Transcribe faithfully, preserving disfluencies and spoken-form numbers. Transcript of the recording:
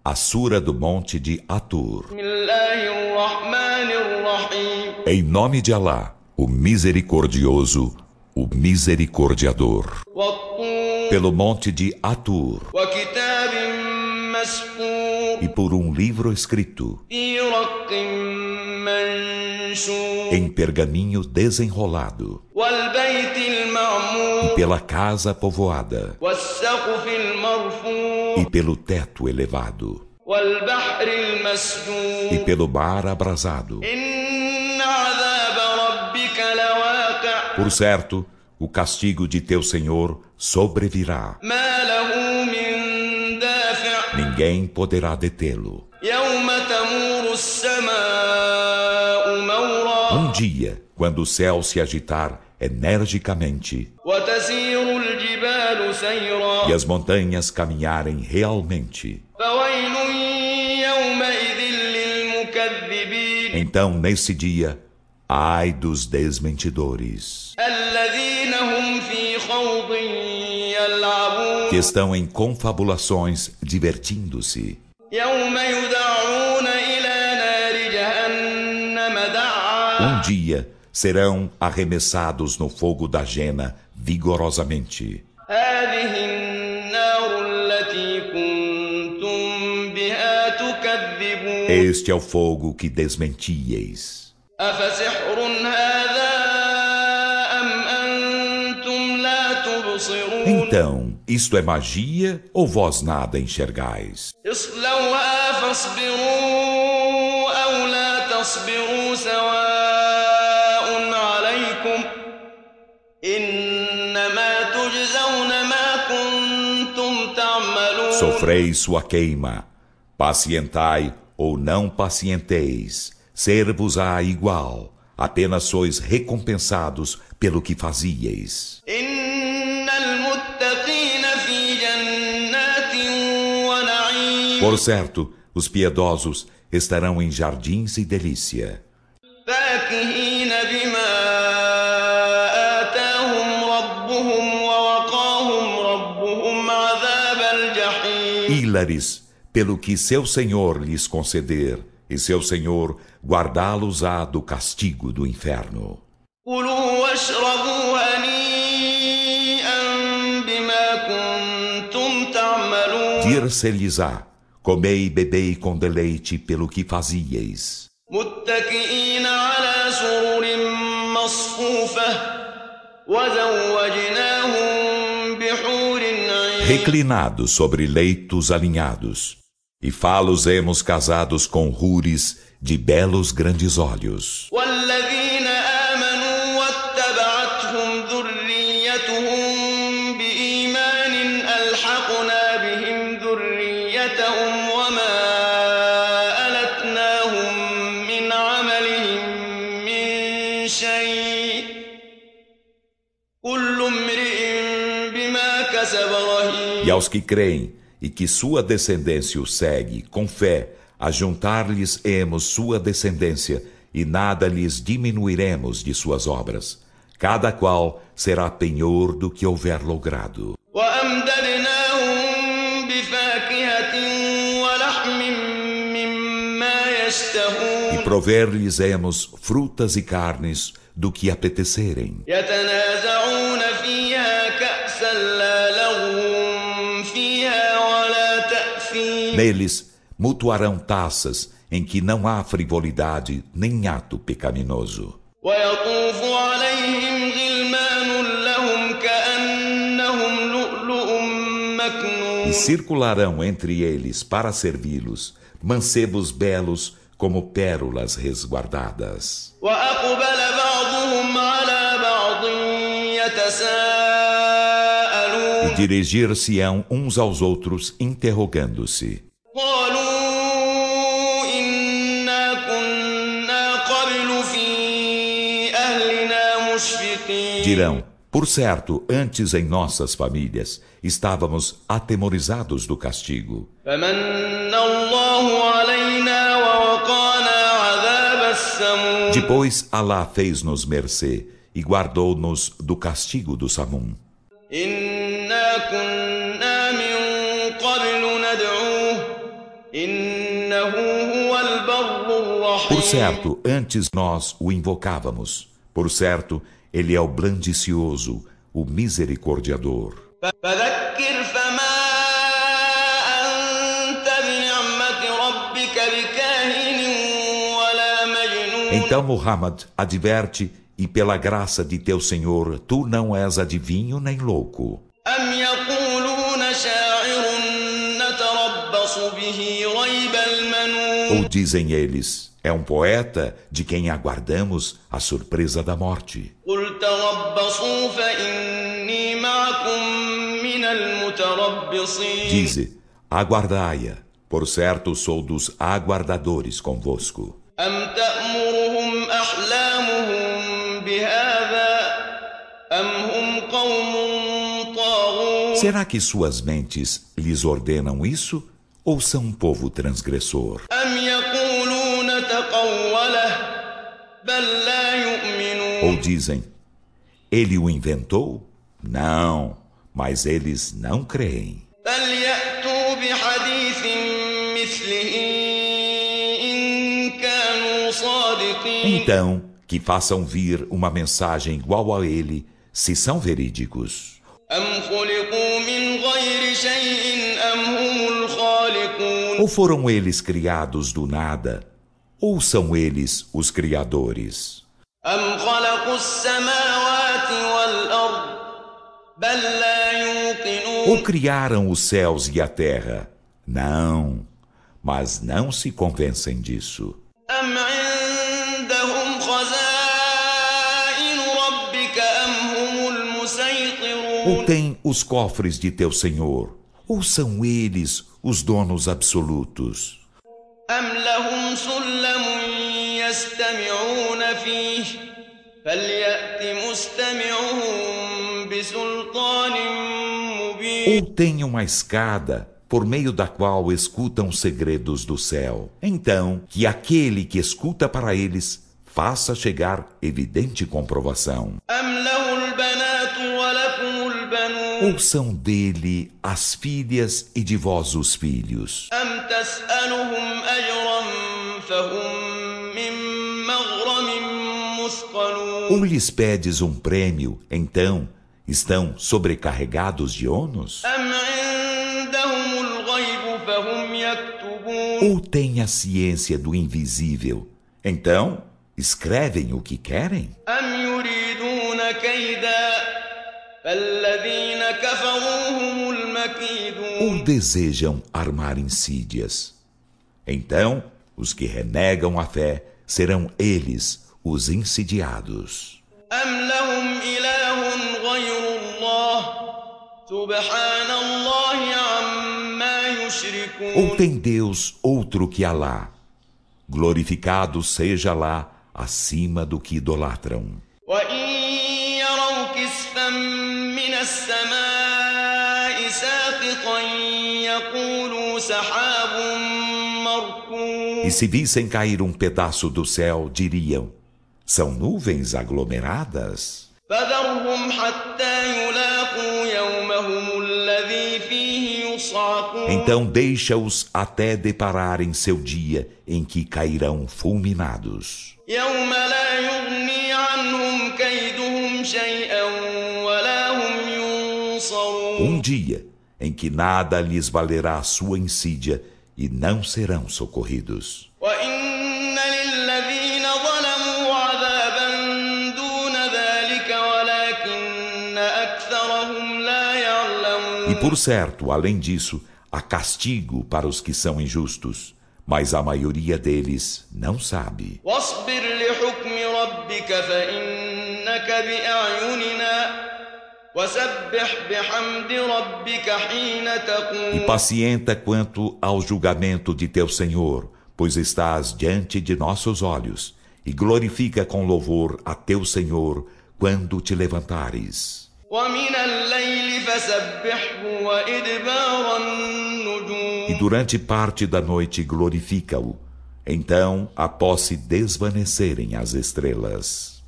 a Sura do Monte de Atur. Em nome de Alá, o Misericordioso, o Misericordiador. Pelo Monte de Atur. E por um livro escrito em pergaminho desenrolado, e pela casa povoada, e pelo teto elevado, e pelo mar abrasado. Por certo, o castigo de teu Senhor sobrevirá. Ninguém poderá detê-lo. Um dia, quando o céu se agitar energicamente e as montanhas caminharem realmente, então, nesse dia, ai dos desmentidores, que estão em confabulações divertindo-se. Um dia serão arremessados no fogo da jena vigorosamente. Este é o fogo que desmentieis. Então, isto é magia ou vós nada enxergais? Sofreis sua queima, pacientai ou não pacienteis, ser-vos-á igual, apenas sois recompensados pelo que fazieis. Por certo, os piedosos estarão em jardins e delícia, hilares pelo que seu Senhor lhes conceder, e seu Senhor guardá-los-á do castigo do inferno. Dir-se-lhes-á: comei e bebei com deleite pelo que fazieis. Reclinados sobre leitos alinhados, e fá-los-emos casados com hures de belos grandes olhos. E aos que creem e que sua descendência o segue com fé, a juntar-lhes-emos sua descendência e nada lhes diminuiremos de suas obras. Cada qual será penhor do que houver logrado. E prover-lhes-emos frutas e carnes do que apetecerem. Neles mutuarão taças em que não há frivolidade nem ato pecaminoso. E circularão entre eles para servi-los mancebos belos como pérolas resguardadas. E dirigir-se-ão uns aos outros interrogando-se. Dirão: por certo, antes em nossas famílias estávamos atemorizados do castigo. Depois Alá fez-nos mercê e guardou-nos do castigo do Samum. إنه هو البر الرحيم. Por certo, antes nós o invocávamos. Por certo, ele é o blandicioso, o misericordiador. فذكر فما أنت بنعمة ربك بكاهن ولا مجنون. Então Muhammad adverte, e pela graça de teu Senhor, tu não és adivinho nem louco. أم يقولون شاعر نتربص به ريب المنون. Ou dizem eles, é um poeta de quem aguardamos a surpresa da morte. قل تربصوا فإني معكم من المتربصين. Dize, aguardai-a, por certo sou dos aguardadores convosco. أم تأمرهم أحلامهم بهذا أم هم قوم طاغون. Será que suas mentes lhes ordenam isso? Ou são um povo transgressor? أم يقولون تقوله بل لا يؤمنون. Ou dizem, ele o inventou? Não, mas eles não creem. فليأتوا بحديث مثله إن كانوا صادقين. Então, que façam vir uma mensagem igual a ele, se são verídicos. أم خلقوا من غير شيء أم هم الخالقون. Ou foram eles criados do nada, ou são eles os criadores? أم خلقوا السماوات والأرض بل لا يوقنون. Ou criaram os céus e a terra? Não, mas não se convencem disso. أم عندهم خزائن ربك أم هم المسيطرون. Ou têm os cofres de teu Senhor? Ou são eles os donos absolutos? أم لهم سلم يستمعون فيه فليأت مستمعهم بسلطان مبين. Ou têm uma escada por meio da qual escutam segredos do céu? Então, que aquele que escuta para eles faça chegar evidente comprovação. أم له البنات ولكم البنون. Ou são dele as filhas e de vós os filhos? أم تسألهم أجرا فهم من مغرم مثقلون. Ou lhes pedes um prêmio, então estão sobrecarregados de ônus? أم عندهم الغيب فهم يكتبون. Ou têm a ciência do invisível, então escrevem o que querem? أم يريدون كيدا فالذين كفروا هم المكيدون. Ou desejam armar insídias? Então os que renegam a fé serão eles os insidiados. أم لهم إله غير الله سبحان الله عما يشركون. Ou tem Deus outro que Alá? Glorificado seja Alá acima do que idolatram. وإن يروا كسفا من السماء ساقطا يقولوا سحاب مركون. E se vissem cair um pedaço do céu, diriam, são nuvens aglomeradas? فذرهم حتى يلاقوا يومهم الذي فيه يصعقون. Então deixa-os até depararem seu dia em que cairão fulminados. يوم لا يغني عنهم كيدهم شيئا ولا هم ينصرون. Um dia em que nada lhes valerá a sua insídia e não serão socorridos. وإن للذين ظلموا عذابا دون ذلك ولكن أكثرهم لا يعلمون. E por certo, além disso, há castigo para os que são injustos, mas a maioria deles não sabe. واصبر لحكم ربك فإنك بأعيننا وسبح بحمد ربك حين E تقوم. pacienta quanto ao julgamento de teu Senhor, pois estás diante de nossos olhos, e glorifica com louvor a teu Senhor quando te levantares. ومن الليل فسبحه وإدبار النجوم. E durante parte da noite glorifica-o, então após se desvanecerem as estrelas.